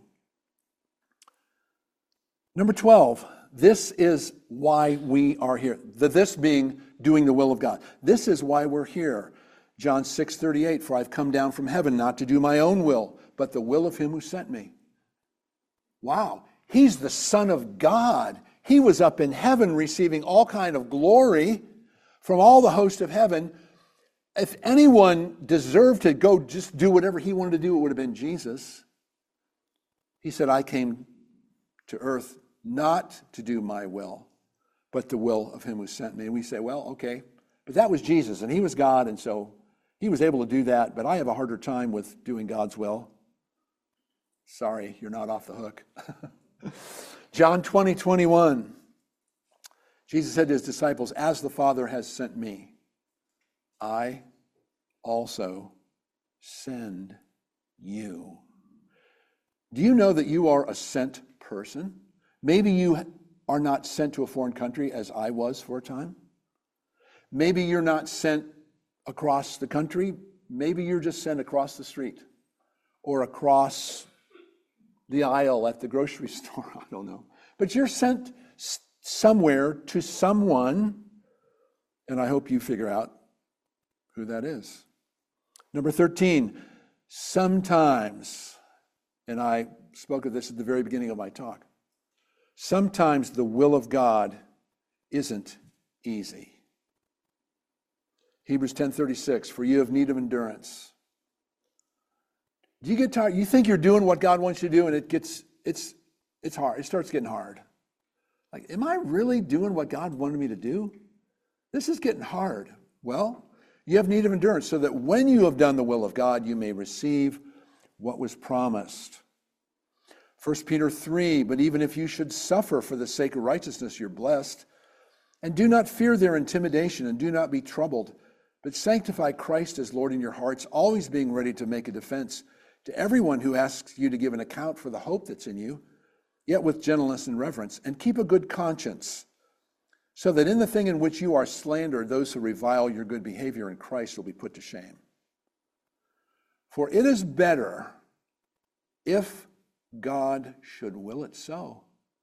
Number twelve, this is why we are here. The this being doing the will of God. This is why we're here. John six thirty-eight, for I've come down from heaven not to do my own will, but the will of him who sent me. Wow, he's the Son of God. He was up in heaven receiving all kind of glory from all the host of heaven. If anyone deserved to go just do whatever he wanted to do, it would have been Jesus. He said, I came to earth not to do my will, but the will of him who sent me. And we say, well, okay, but that was Jesus, and he was God, and so he was able to do that, but I have a harder time with doing God's will. Sorry, you're not off the hook. John twenty, twenty-one. Jesus said to his disciples, as the Father has sent me, I also send you. Do you know that you are a sent person? Maybe you are not sent to a foreign country as I was for a time. Maybe you're not sent across the country. Maybe you're just sent across the street or across the aisle at the grocery store. I don't know. But you're sent somewhere to someone, and I hope you figure out who that is. Number thirteen, sometimes, and I spoke of this at the very beginning of my talk, sometimes the will of God isn't easy. Hebrews ten thirty-six, for you have need of endurance. Do you get tired? You think you're doing what God wants you to do, and it gets, it's, it's hard. It starts getting hard. Like, am I really doing what God wanted me to do? This is getting hard. Well, you have need of endurance so that when you have done the will of God, you may receive what was promised. First Peter three, but even if you should suffer for the sake of righteousness, you're blessed. And do not fear their intimidation, and do not be troubled, but sanctify Christ as Lord in your hearts, always being ready to make a defense to everyone who asks you to give an account for the hope that's in you, yet with gentleness and reverence. And keep a good conscience, so that in the thing in which you are slandered, those who revile your good behavior in Christ will be put to shame. For it is better if God should will it so.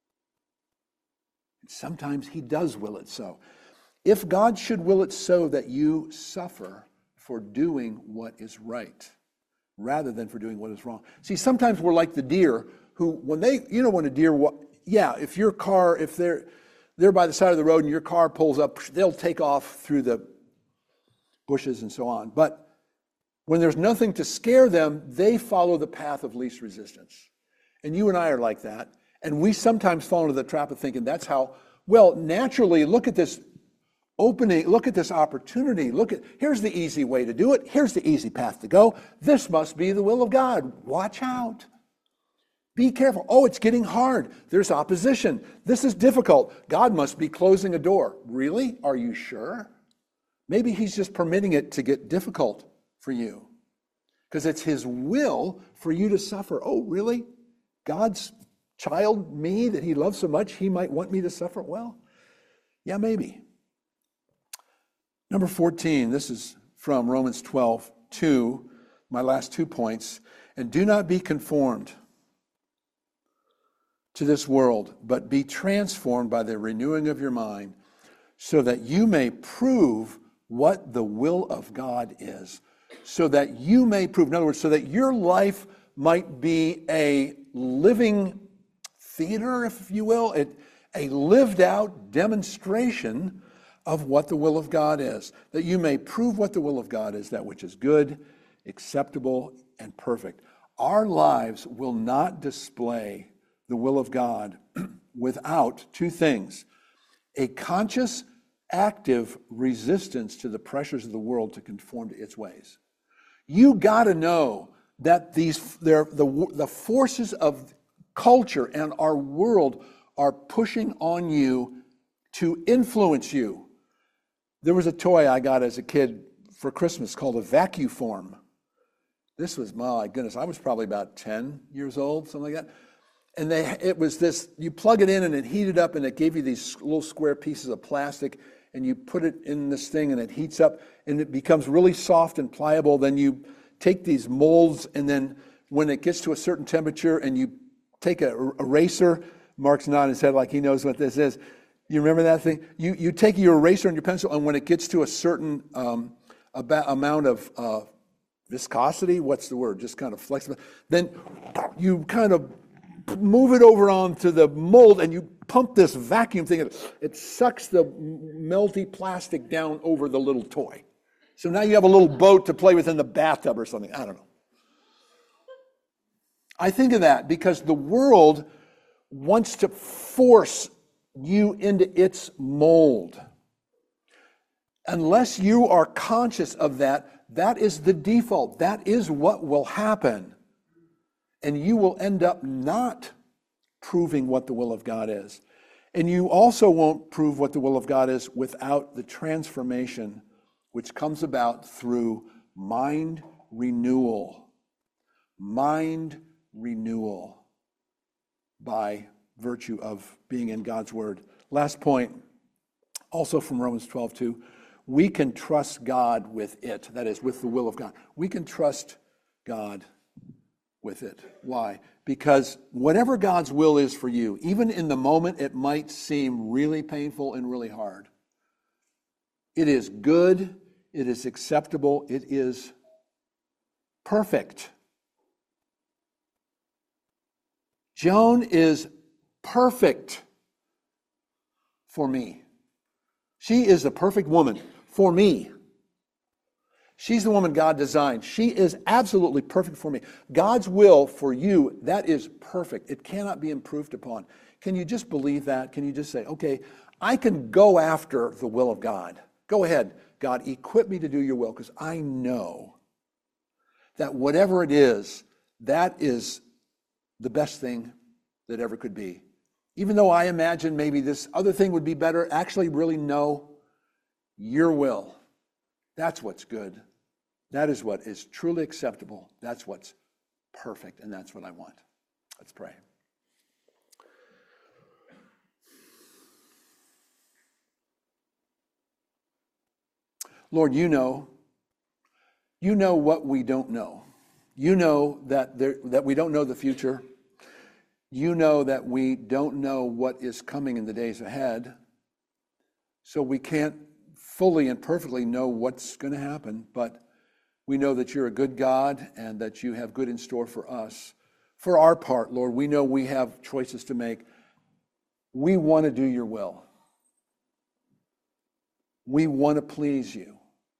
And sometimes he does will it so. If God should will it so that you suffer for doing what is right, rather than for doing what is wrong. See, sometimes we're like the deer who, when they, you know, when a deer, yeah, if your car, if they're, they're by the side of the road and your car pulls up, they'll take off through the bushes and so on. But when there's nothing to scare them, they follow the path of least resistance. And you and I are like that. And we sometimes fall into the trap of thinking that's how, well, naturally, look at this opening, look at this opportunity. Look at, here's the easy way to do it. Here's the easy path to go. This must be the will of God. Watch out. Be careful. Oh, it's getting hard. There's opposition. This is difficult. God must be closing a door. Really? Are you sure? Maybe he's just permitting it to get difficult for you because it's his will for you to suffer. Oh, really? God's child, me, that he loves so much, he might want me to suffer? Well, yeah, maybe. Number fourteen, this is from Romans twelve two. my last two points. And do not be conformed to this world, but be transformed by the renewing of your mind, so that you may prove what the will of God is. So that you may prove, in other words, so that your life might be a living theater, if you will, it, a lived out demonstration of what the will of God is. That you may prove what the will of God is, that which is good, acceptable, and perfect. Our lives will not display the will of God without two things: a conscious, active resistance to the pressures of the world to conform to its ways. You got to know that these the, the forces of culture and our world are pushing on you to influence you. There was a toy I got as a kid for Christmas called a vacuform. This was, my goodness, I was probably about ten years old, something like that. And they, it was this, you plug it in and it heated up, and it gave you these little square pieces of plastic, and you put it in this thing and it heats up and it becomes really soft and pliable. Then you take these molds, and then when it gets to a certain temperature and you take a eraser, Mark's nodding his head like he knows what this is. You remember that thing? You you take your eraser and your pencil, and when it gets to a certain um, about amount of uh, viscosity, what's the word? Just kind of flexible. Then you kind of move it over onto the mold, and you pump this vacuum thing. It, it sucks the melty plastic down over the little toy. So now you have a little boat to play with in the bathtub or something. I don't know. I think of that because the world wants to force you into its mold. Unless you are conscious of that, that is the default. That is what will happen. And you will end up not proving what the will of God is. And you also won't prove what the will of God is without the transformation which comes about through mind renewal. Mind renewal by virtue of being in God's Word. Last point, also from Romans twelve two, we can trust God with it, that is, with the will of God. We can trust God with it. Why? Because whatever God's will is for you, even in the moment it might seem really painful and really hard, it is good, it is acceptable, it is perfect. Joan is perfect for me. She is the perfect woman for me. She's the woman God designed. She is absolutely perfect for me. God's will for you, that is perfect. It cannot be improved upon. Can you just believe that? Can you just say, okay, I can go after the will of God. Go ahead, God, equip me to do your will, because I know that whatever it is, that is the best thing that ever could be. Even though I imagine maybe this other thing would be better, actually really no, your will. That's what's good. That is what is truly acceptable. That's what's perfect, and that's what I want. Let's pray. Lord, you know, you know what we don't know. You know that there, that we don't know the future. You know that we don't know what is coming in the days ahead. So we can't fully and perfectly know what's going to happen, but we know that you're a good God and that you have good in store for us. For our part, Lord, we know we have choices to make. We want to do your will. We want to please you.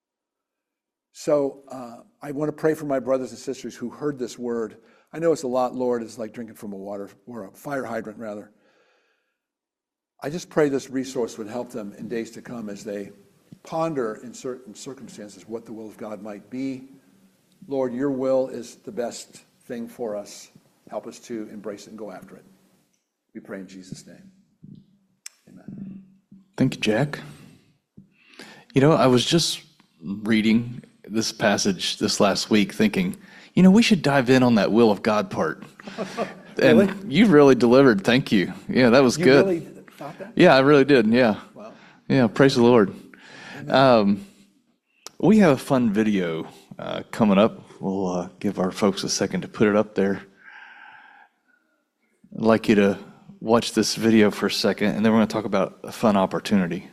So uh, I want to pray for my brothers and sisters who heard this word. I know it's a lot, Lord. It's like drinking from a water, or a fire hydrant, rather. I just pray this resource would help them in days to come as they ponder in certain circumstances what the will of God might be. Lord, your will is the best thing for us. Help us to embrace it and go after it. We pray in Jesus' name. Amen. Thank you, Jack. You know, I was just reading this passage this last week thinking, you know, we should dive in on that will of God part. Really? And you really delivered. Thank you. Yeah, that was You good. really thought that? Yeah, I really did. Yeah. Wow. Yeah, praise the Lord. Um, we have a fun video uh, coming up we'll uh, give our folks a second to put it up there. I'd like you to watch this video for a second, and then we're going to talk about a fun opportunity.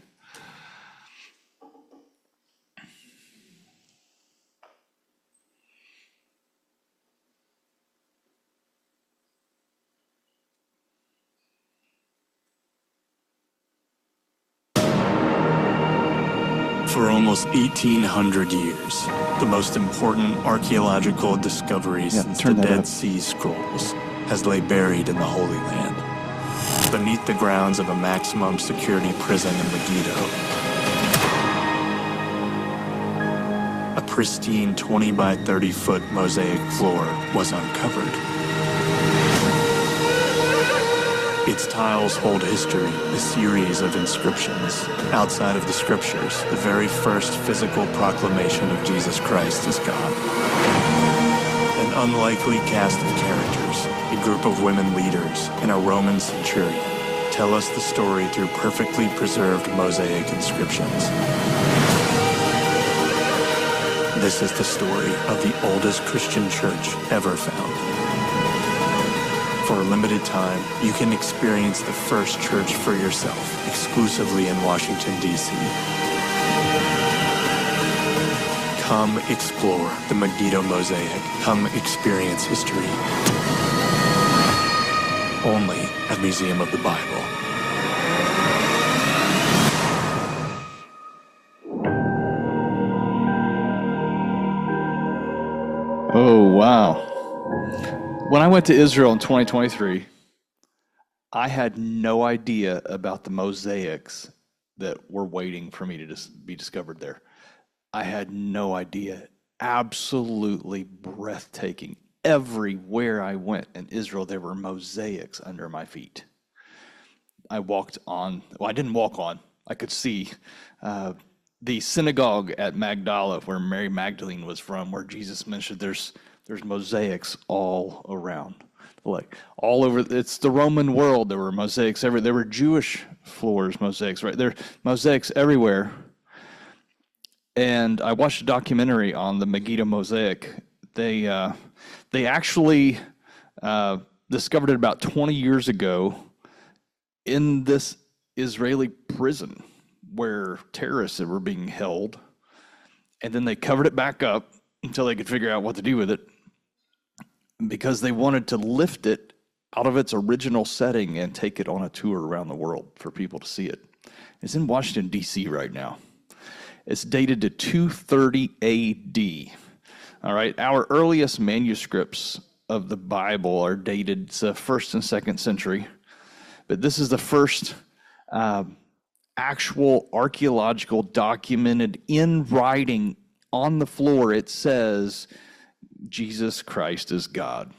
For almost eighteen hundred years, the most important archaeological discovery Yeah, since the turn that Dead up. Sea Sea Scrolls has lay buried in the Holy Land, beneath the grounds of a maximum security prison in Megiddo. A pristine twenty by thirty foot mosaic floor was uncovered. Its tiles hold history, a series of inscriptions. Outside of the scriptures, the very first physical proclamation of Jesus Christ as God. An unlikely cast of characters, a group of women leaders, and a Roman centurion tell us the story through perfectly preserved mosaic inscriptions. This is the story of the oldest Christian church ever found. For a limited time, you can experience the first church for yourself, exclusively in Washington, D C Come explore the Megiddo Mosaic. Come experience history. Only at Museum of the Bible. Oh, wow. When I went to Israel in twenty twenty-three, I had no idea about the mosaics that were waiting for me to dis- be discovered there. I had no idea. Absolutely breathtaking. Everywhere I went in Israel, there were mosaics under my feet. I walked on, well, I didn't walk on, I could see uh, the synagogue at Magdala, where Mary Magdalene was from, where Jesus mentioned there's there's mosaics all around. Like all over, it's the Roman world. There were mosaics everywhere. There were Jewish floors, mosaics, right? There are mosaics everywhere. And I watched a documentary on the Megiddo mosaic. They uh, they actually uh, discovered it about twenty years ago in this Israeli prison where terrorists were being held. And then they covered it back up until they could figure out what to do with it, because they wanted to lift it out of its original setting and take it on a tour around the world for people to see it. It's in Washington, D C right now. It's dated to two thirty A D. All right, our earliest manuscripts of the Bible are dated to first and second century, but this is the first uh, actual archaeological documented in writing on the floor. It says, Jesus Christ is God.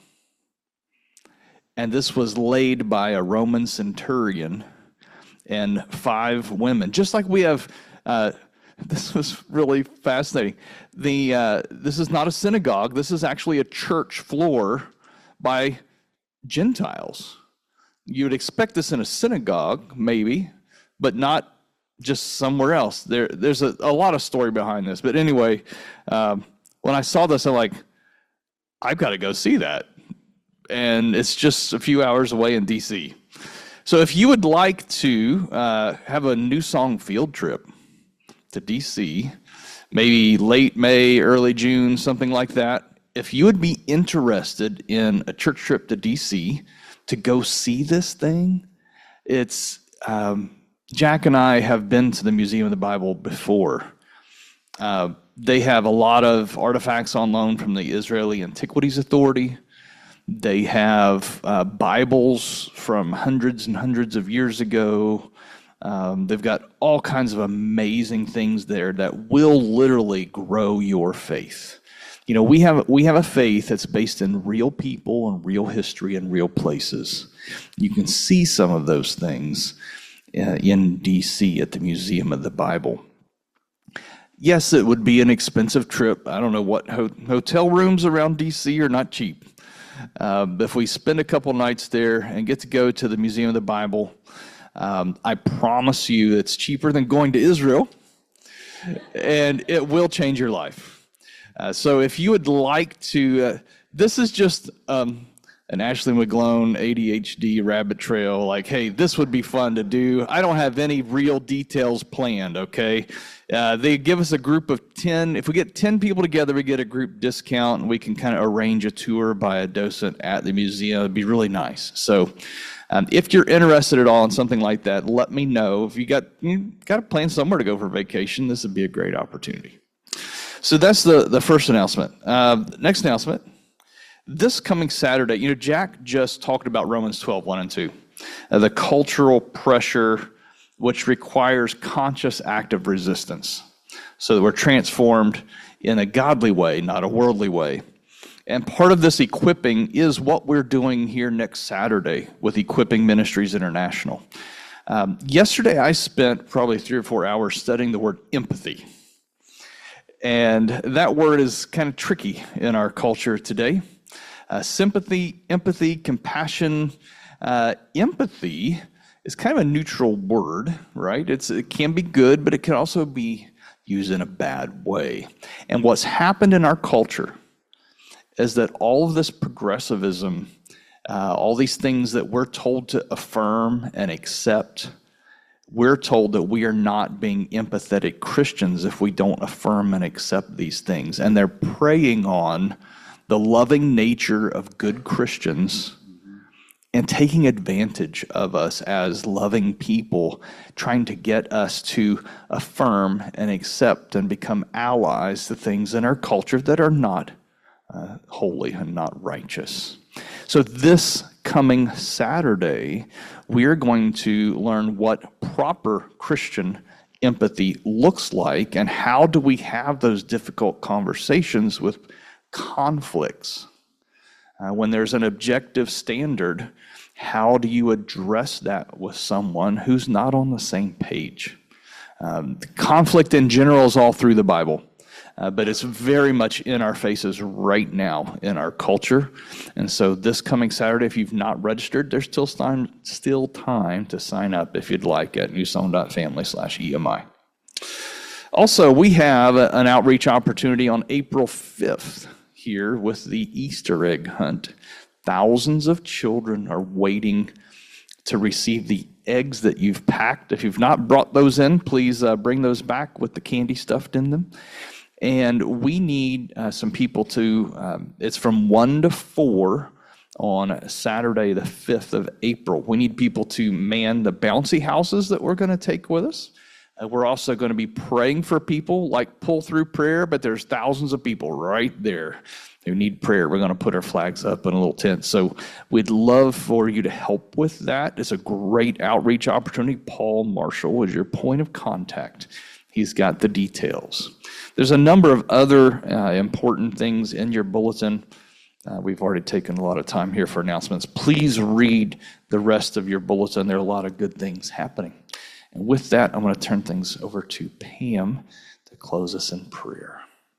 And this was laid by a Roman centurion and five women. Just like we have, uh, this was really fascinating. The uh, this is not a synagogue. This is actually a church floor by Gentiles. You would expect this in a synagogue, maybe, but not just somewhere else. There, there's a, a lot of story behind this. But anyway, um, when I saw this, I'm like, I've got to go see that. And it's just a few hours away in D C. So if you would like to uh, have a New Song field trip to D C, maybe late May, early June, something like that, if you would be interested in a church trip to D C to go see this thing, it's, um, Jack and I have been to the Museum of the Bible before. Uh, they have a lot of artifacts on loan from the Israeli Antiquities Authority. They have uh, Bibles from hundreds and hundreds of years ago. Um, they've got all kinds of amazing things there that will literally grow your faith. You know, we have we have a faith that's based in real people and real history and real places. You can see some of those things uh, in D C at the Museum of the Bible. Yes, it would be an expensive trip. I don't know what ho- hotel rooms around D C are not cheap. Uh, but if we spend a couple nights there and get to go to the Museum of the Bible, um, I promise you it's cheaper than going to Israel, and it will change your life. Uh, so if you would like to, uh, this is just um, an Ashley McGlone A D H D rabbit trail, like, hey, this would be fun to do. I don't have any real details planned, okay? Uh, they give us a group of ten. If we get ten people together, we get a group discount, and we can kind of arrange a tour by a docent at the museum. It'd be really nice. So um, if you're interested at all in something like that, let me know. If you got you got a plan somewhere to go for vacation, this would be a great opportunity. So that's the, the first announcement. Uh, next announcement, this coming Saturday, you know, Jack just talked about Romans twelve, one and two, uh, the cultural pressure which requires conscious active resistance so that we're transformed in a godly way, not a worldly way. And part of this equipping is what we're doing here next Saturday with Equipping Ministries International. Um, yesterday, I spent probably three or four hours studying the word empathy. And that word is kind of tricky in our culture today. Uh, sympathy, empathy, compassion, uh, empathy is kind of a neutral word, right? It's, it can be good, but it can also be used in a bad way. And what's happened in our culture is that all of this progressivism, uh, all these things that we're told to affirm and accept, we're told that we are not being empathetic Christians if we don't affirm and accept these things. And they're preying on the loving nature of good Christians and taking advantage of us as loving people, trying to get us to affirm and accept and become allies to things in our culture that are not uh, holy and not righteous. So this coming Saturday, we are going to learn what proper Christian empathy looks like and how do we have those difficult conversations with conflicts. Uh, when there's an objective standard, how do you address that with someone who's not on the same page? Um, conflict in general is all through the Bible, uh, but it's very much in our faces right now in our culture. And so this coming Saturday, if you've not registered, there's still time, still time to sign up if you'd like at newsong.family slash EMI. Also, we have a, an outreach opportunity on April fifth here with the Easter egg hunt. Thousands of children are waiting to receive the eggs that you've packed. If you've not brought those in, please uh, bring those back with the candy stuffed in them. And we need uh, some people to, um, it's from one to four on Saturday, the fifth of April. We need people to man the bouncy houses that we're going to take with us. Uh, we're also going to be praying for people, like pull through prayer, but there's thousands of people right there who need prayer. We're going to put our flags up in a little tent. So we'd love for you to help with that. It's a great outreach opportunity. Paul Marshall is your point of contact. He's got the details. There's a number of other uh, important things in your bulletin. Uh, we've already taken a lot of time here for announcements. Please read the rest of your bulletin. There are a lot of good things happening. And with that, I'm going to turn things over to Pam to close us in prayer.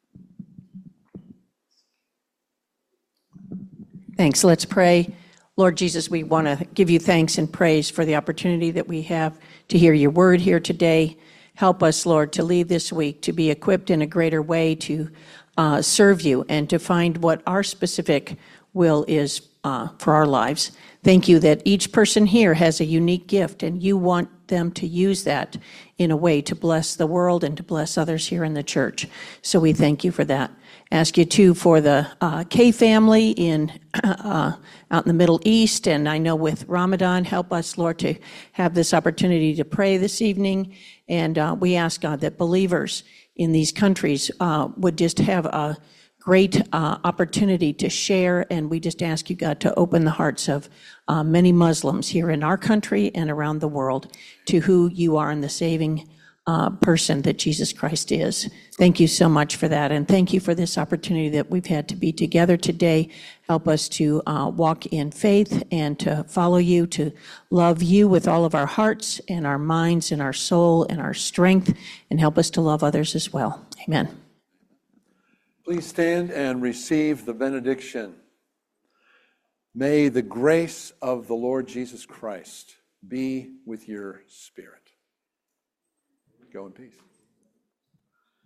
Thanks. Let's pray. Lord Jesus, we want to give you thanks and praise for the opportunity that we have to hear your word here today. Help us, Lord, to leave this week to be equipped in a greater way to uh, serve you and to find what our specific will is uh, for our lives. Thank you that each person here has a unique gift and you want them to use that in a way to bless the world and to bless others here in the church. So we thank you for that. Ask you too for the uh, K family in uh, out in the Middle East, and I know with Ramadan, help us, Lord, to have this opportunity to pray this evening. And uh, we ask God that believers in these countries uh, would just have a great uh, opportunity to share, and we just ask you, God, to open the hearts of uh, many Muslims here in our country and around the world to who you are and the saving uh, person that Jesus Christ is. Thank you so much for that, and thank you for this opportunity that we've had to be together today. Help us to uh, walk in faith and to follow you, to love you with all of our hearts and our minds and our soul and our strength, and help us to love others as well. Amen. Please stand and receive the benediction. May the grace of the Lord Jesus Christ be with your spirit. Go in peace.